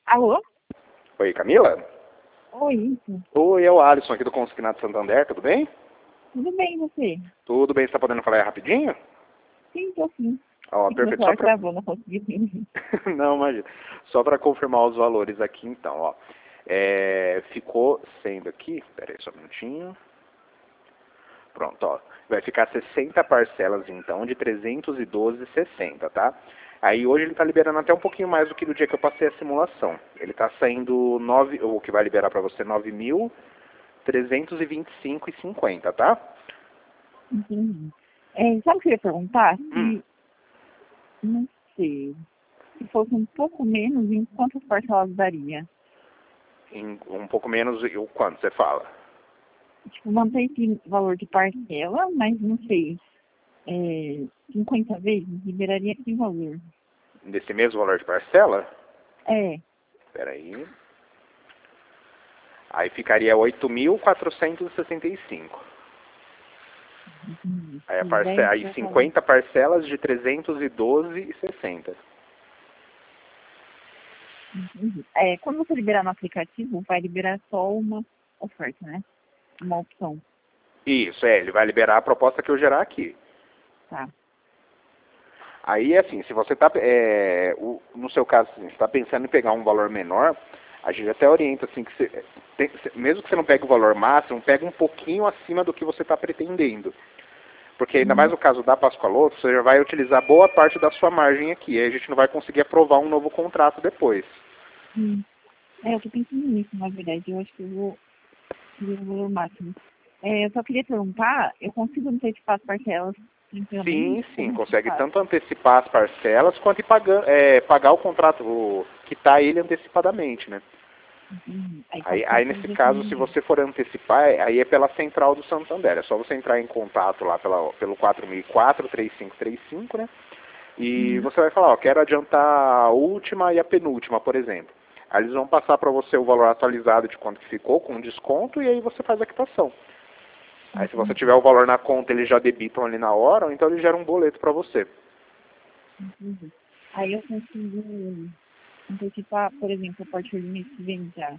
Alô? Oi, Camila? Oi, isso. Oi, é o Alisson aqui do Consignado Santander, tudo bem? Tudo bem, e você? Tudo bem, você tá podendo falar aí rapidinho? Sim, tô sim. Ó, É que meu perfeito, só celular pra... travou, não consegui ouvir. Não, imagina. Só para confirmar os valores aqui, então, ó. Ficou sendo aqui, peraí só um minutinho. Pronto, ó. Vai ficar 60 parcelas, então, de 312,60, tá? Aí hoje ele tá liberando até um pouquinho mais do que no dia que eu passei a simulação. Ele tá saindo o que vai liberar para você 9.325,50, tá? Entendi. Sabe o que eu ia perguntar? Hum. Não sei, se fosse um pouco menos, em quantas parcelas daria? Em um pouco menos, o quanto você fala? Tipo, mantém esse valor de parcela, mas não sei, 50 vezes liberaria esse valor. Desse mesmo valor de parcela? É, Peraí. Aí ficaria 8.465. entendi. Aí, E 10 aí parcelas. 50 parcelas de 312,60. Entendi. Quando você liberar no aplicativo, vai liberar só uma oferta, né? Uma opção. Isso, ele vai liberar a proposta que eu gerar aqui. Tá. Aí, assim, se você está, no seu caso, assim, você está pensando em pegar um valor menor, a gente até orienta, assim, que você, mesmo que você não pegue o valor máximo, pega um pouquinho acima do que você está pretendendo. Porque ainda mais no caso da Pascoaloto, você já vai utilizar boa parte da sua margem aqui, aí a gente não vai conseguir aprovar um novo contrato depois. Hum. Eu tô pensando nisso, na verdade. Eu acho que eu vou ver o valor máximo. Eu só queria perguntar, eu consigo antecipar as parcelas Sim, tranquilamente? sim, Como que consegue faz? tanto antecipar as parcelas quanto ir pagar o contrato, quitar ele antecipadamente, né? Aí pode ser Aí que nesse seja caso, assim, se né? você for antecipar, aí é pela central do Santander. É só você entrar em contato lá pelo 4004-3535, né? E Uhum. você vai falar, ó, quero adiantar a última e a penúltima, por exemplo. Aí eles vão passar para você o valor atualizado de quanto que ficou, com desconto, e aí você faz a quitação. Aí se você tiver o valor na conta, eles já debitam ali na hora, ou então eles geram um boleto para você. Entendi. Aí eu consigo antecipar, por exemplo, a partir do mês que vem já.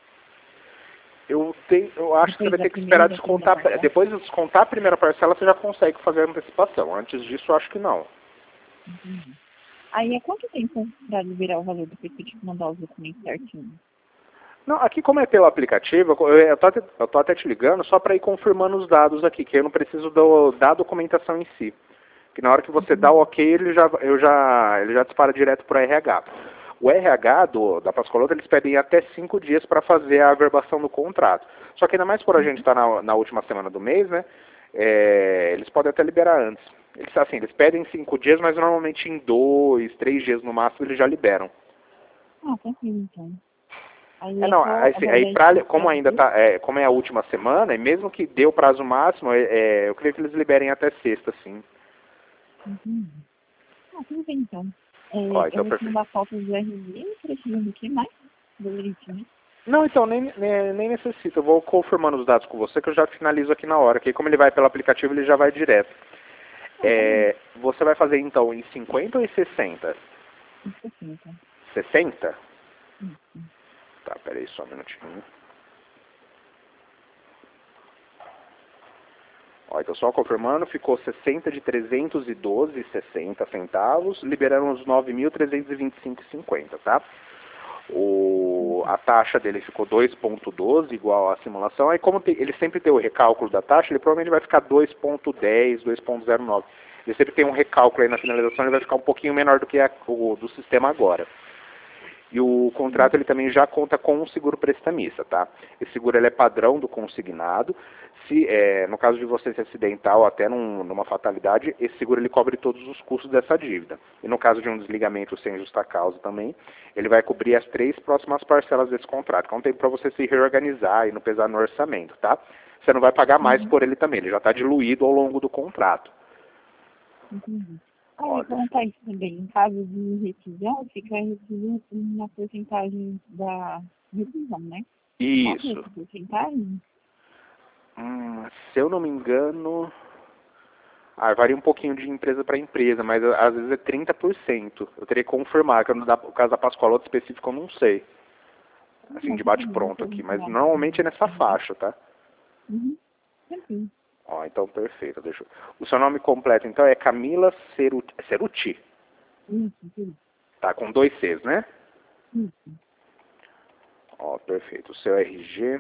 Eu acho que você Depois vai da ter que primeira e esperar da segunda descontar. parcela. Depois de descontar a primeira parcela, você já consegue fazer a antecipação. Antes disso, eu acho que não. Entendi. Aí é quanto tempo para liberar o valor depois que eu te mandar os documentos certinho? Não, aqui como é pelo aplicativo, eu tô até te ligando só para ir confirmando os dados aqui, que eu não preciso da documentação em si. Que na hora que você dá o ok, ele já dispara direto para o RH. O RH da Pascoaloto, eles pedem até 5 dias para fazer a averbação do contrato. Só que ainda mais por a gente estar na última semana do mês, né? Eles podem até liberar antes. Eles pedem 5 dias, mas normalmente em 2, 3 dias no máximo eles já liberam. Ah, tranquilo então. Aí é Não, só aí aguardar esse como resultado ainda dele? tá, como é a última semana, e mesmo que dê o prazo máximo, eu creio que eles liberem até sexta, sim. Entendi. Ah, tudo bem então. Ó, Eu então vou te perfeito. mandar fotos do RG, precisando do que mais? Do leite, né? Não, então, nem necessito. Eu vou confirmando os dados com você, que eu já finalizo aqui na hora. Que aí, como ele vai pelo aplicativo, ele já vai direto. Ah, tá bom. Você vai fazer, então, em 50 ou em 60? Isso sim, então. 60? Isso. Tá, peraí só um minutinho. Ó, então, só confirmando, ficou 60 de 312,60 centavos, liberando os 9.325,50, tá? A taxa dele ficou 2,12, igual à simulação. Aí, como ele sempre tem o recálculo da taxa, ele provavelmente vai ficar 2,10, 2,09. Ele sempre tem um recálculo aí na finalização, ele vai ficar um pouquinho menor do que o do sistema agora. E o contrato ele também já conta com um seguro prestamista, tá? Esse seguro ele é padrão do consignado. No caso de você se acidentar ou até numa fatalidade, esse seguro ele cobre todos os custos dessa dívida. E no caso de um desligamento sem justa causa também, ele vai cobrir as 3 próximas parcelas desse contrato. Então tem para você se reorganizar e não pesar no orçamento, tá? Você não vai pagar mais por ele também, ele já está diluído ao longo do contrato. Entendi. Ah, eu Ó, ia perguntar isso também. Em caso de rescisão, fica retido uma porcentagem da rescisão, né? Qual que é isso. essa porcentagem? Se eu não me engano, varia um pouquinho de empresa para empresa, mas às vezes é 30%. Eu teria que confirmar, que no caso da Pascoaloto específico eu não sei. assim, de bate-pronto aqui, mas normalmente é nessa faixa, tá? Uhum. Tranquilo. Ó, então perfeito. O seu nome completo, então, é Camila Ceruti. Isso. Tá, com 2 Cs, né? Isso. Ó, perfeito. O seu RG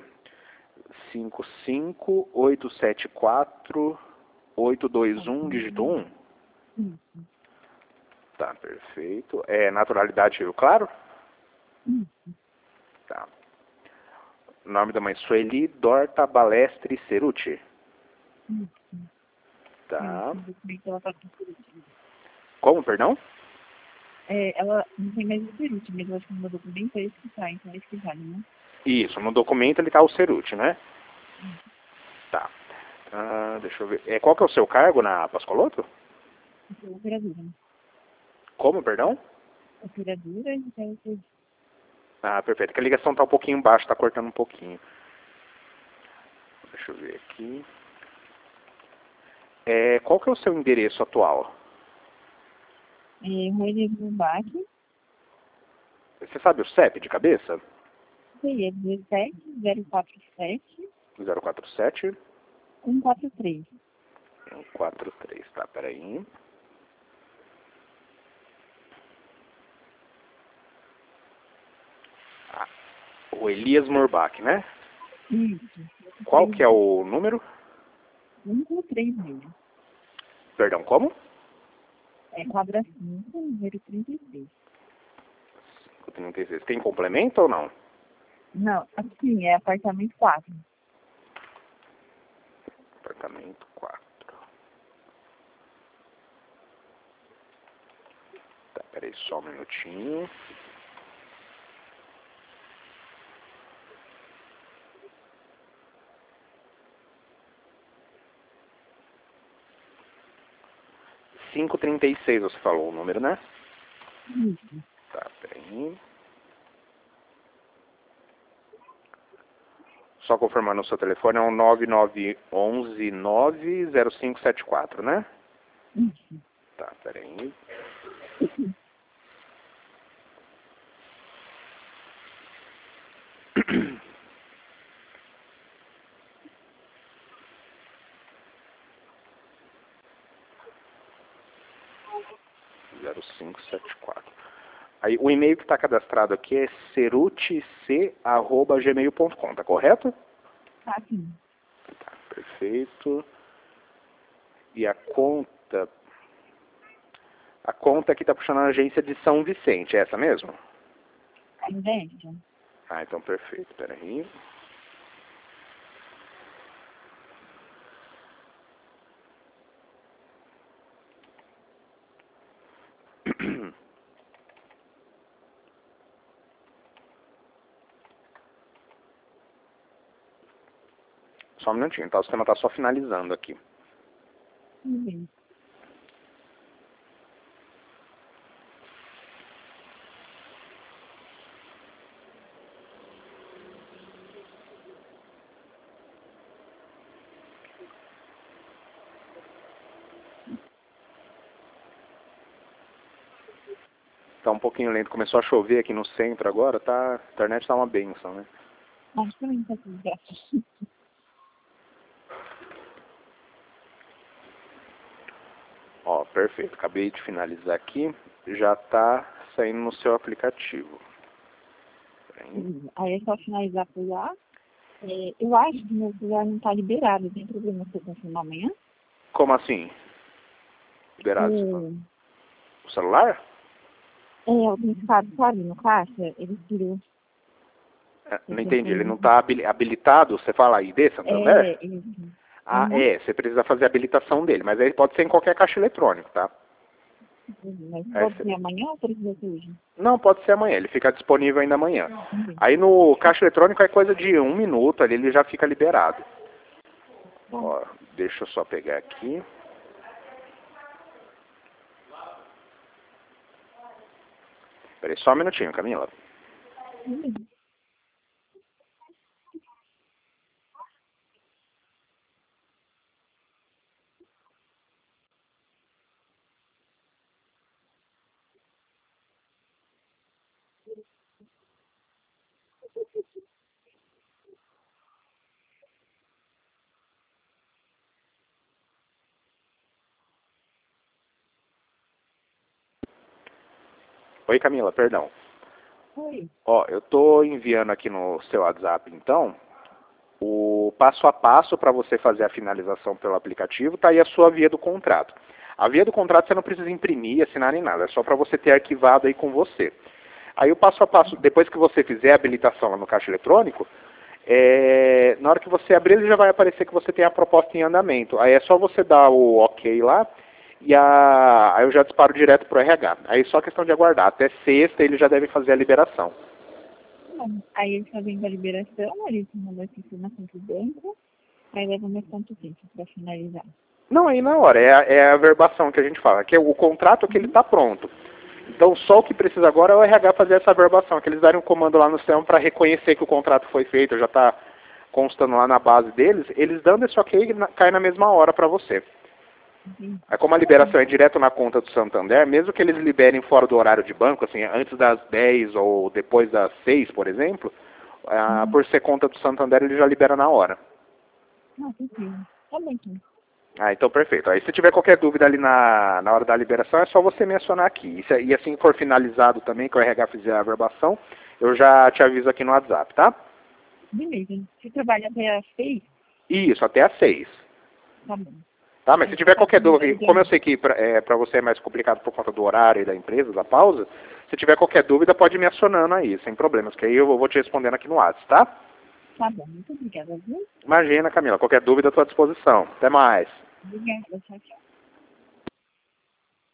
55874-821, dígito 1. Isso. Tá, perfeito. É naturalidade Rio Claro? Isso. Tá. Nome da mãe, Sueli Dorta Balestre Ceruti. Isso. Tá. No documento ela tá com Ceruti. Como, perdão? Ela não tem mais o Ceruti, mas eu acho que no meu documento é esse que tá, então é esse que vale, né? Isso, no documento ele tá o Ceruti, né? Tá. Deixa eu ver. Qual que é o seu cargo na Pascoloto? Eu sou operadora, né? Como, perdão? Operadora e quero ser... Ah, perfeito. Que a ligação tá um pouquinho baixa, tá cortando um pouquinho. Deixa eu ver aqui. Qual que é o seu endereço atual? Roelho Bumbac, Você sabe o CEP de cabeça? seria 17047 047 143. 143, tá, peraí. O Elias Murbach, né? Isso. Qual que é o número? 113 mesmo. Perdão, como? Quadra 5, número 33. 36. Tem complemento ou não? Não, assim, é apartamento 4. Apartamento 4. Tá, peraí só um minutinho. Cinco trinta e seis você falou o número, né? Isso. Tá, peraí. Só confirmando o seu telefone, é um 9911-90574, né? Isso. Tá, peraí. Zero cinco sete quatro. Aí, o e-mail que está cadastrado aqui é cerutc@gmail.com, tá correto? Tá, sim. Tá, perfeito. E a conta aqui está puxando a agência de São Vicente, é essa mesmo? Ainda é, já. Ah, então perfeito, peraí. Só um minutinho, tá? O sistema está só finalizando aqui. Tudo bem. Tá um pouquinho lento, começou a chover aqui no centro agora, tá? A internet tá uma benção, né? Acho que também tá tudo graças. Ó, perfeito, acabei de finalizar aqui, já tá saindo no seu aplicativo. Peraí. Aí é só finalizar por lá. Eu acho que meu celular não tá liberado. Tem problema se eu confirmar amanhã? Como assim? Liberado? O, O celular? o principado, sabe, no caixa, ele tirou. Não entendi, ele não tá habilitado, você fala ID, Santander? Isso. Ah, você precisa fazer a habilitação dele, mas aí pode ser em qualquer caixa eletrônico, tá? Mas É, pode ser amanhã ou precisa ser hoje? Não, pode ser amanhã, ele fica disponível ainda amanhã. Uhum. Aí no caixa eletrônico é coisa de 1 minuto, ali ele já fica liberado. Ó, deixa eu só pegar aqui. Peraí, só um minutinho, Camila. Uhum. Oi, Camila, perdão. Oi. Ó, eu tô enviando aqui no seu WhatsApp, então, o passo a passo para você fazer a finalização pelo aplicativo, tá aí a sua via do contrato. A via do contrato você não precisa imprimir, assinar nem nada, é só para você ter arquivado aí com você. Aí o passo a passo, depois que você fizer a habilitação lá no caixa eletrônico, na hora que você abrir ele já vai aparecer que você tem a proposta em andamento. Aí é só você dar o ok lá e aí eu já disparo direto para o RH. Aí só questão de aguardar. Até sexta eles já devem fazer a liberação. Bom, aí eles fazem a liberação, eles mandam essa informação pro banco, aí leva mais quanto tempo para finalizar? Não, aí na hora, é a verbação que a gente fala, que é o contrato que ele está pronto. Então só o que precisa agora é o RH fazer essa verbação, que eles darem um comando lá no sistema para reconhecer que o contrato foi feito, já está constando lá na base deles, eles dando esse ok cai na mesma hora para você. Entendi. Aí como a liberação é direto na conta do Santander, mesmo que eles liberem fora do horário de banco, assim, antes das 10 ou depois das 6, por exemplo, por ser conta do Santander, ele já libera na hora. Ah, tranquilo. Tá bem, então. Ah, então perfeito. Aí se tiver qualquer dúvida ali na hora da liberação, é só você mencionar aqui. E assim que for finalizado também, que o RH fizer a verbação, eu já te aviso aqui no WhatsApp, tá? Beleza. Você trabalha até às 6? Isso, até às 6. Tá bom. Tá, mas se tiver qualquer dúvida, como eu Beleza. sei que pra você é mais complicado por conta do horário e da empresa, da pausa, se tiver qualquer dúvida, pode ir me acionando aí, sem problemas, que aí eu vou te respondendo aqui no WhatsApp, tá? Tá bom. Muito obrigada, viu? Imagina, Camila, qualquer dúvida à tua disposição. Até mais. Obrigada. Tchau, tchau.